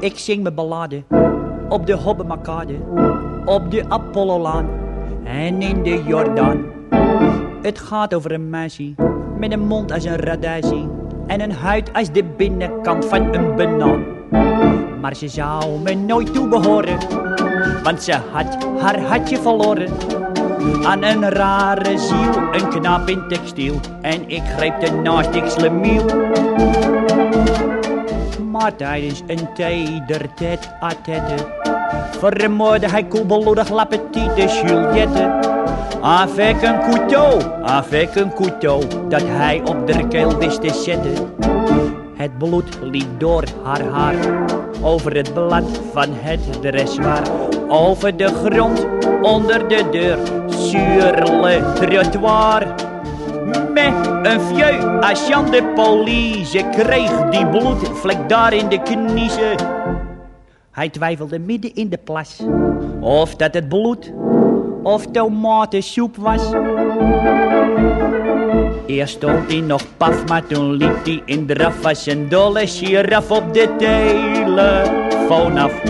Ik zing me balladen op de Hobbemakade, op de Apollolaan en in de Jordaan. Het gaat over een meisje met een mond als een radijzie en een huid als de binnenkant van een banaan. Maar ze zou me nooit toebehoren, want ze had haar hartje verloren aan een rare ziel, een knaap in textiel. En ik greep de naast ik slemiel. Maar tijdens een teder tête-à-tête vermoordde hij koelbloedig la petite Juliette. Avec een couteau, dat hij op de keel wist te zetten. Het bloed liep door haar haar, over het blad van het dressoir, over de grond, onder de deur, sur le trottoir. Met een vieux agent de police kreeg die bloedvlek daar in de kniezen. Hij twijfelde midden in de plas, of dat het bloed of tomatensoep was. Eerst stond hij nog paf, maar toen liep hij in draf als een dolle giraf op de telefoon af.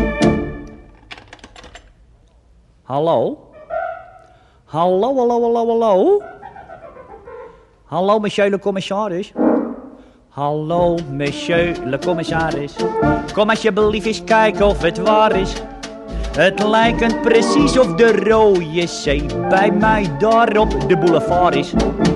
Hallo? Hallo, hallo, hallo, hallo? Hallo, monsieur le commissaris? Hallo, monsieur le commissaris. Kom alsjeblieft eens kijken of het waar is. Het lijkt precies of de Rode Zee bij mij daar op de boulevard is.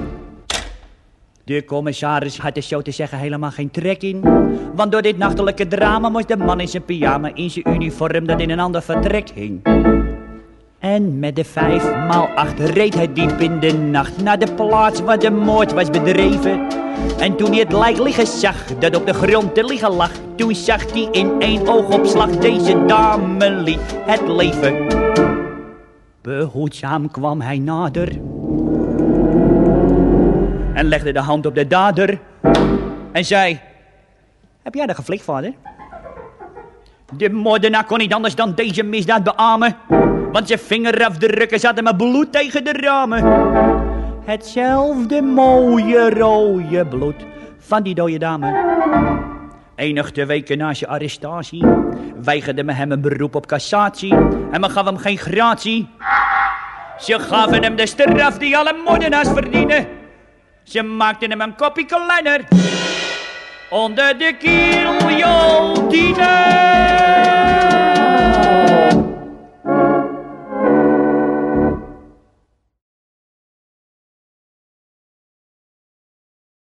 De commissaris had er zo te zeggen helemaal geen trek in. Want door dit nachtelijke drama moest de man in zijn pyjama in zijn uniform dat in een ander vertrek hing. En met de 5x8 reed hij diep in de nacht naar de plaats waar de moord was bedreven. En toen hij het lijk liggen zag, dat op de grond te liggen lag, toen zag hij in één oogopslag, deze dame liet het leven. Behoedzaam kwam hij nader en legde de hand op de dader en zei: heb jij dat geflikt, vader? De moordenaar kon niet anders dan deze misdaad beamen, want zijn vingerafdrukken zaten met bloed tegen de ramen. Hetzelfde mooie rode bloed van die dode dame. Enige weken na zijn arrestatie weigerde men hem een beroep op cassatie en men gaf hem geen gratie. Ze gaven hem de straf die alle moordenaars verdienen. Ze maakten hem een kopje kleiner onder de guillotine.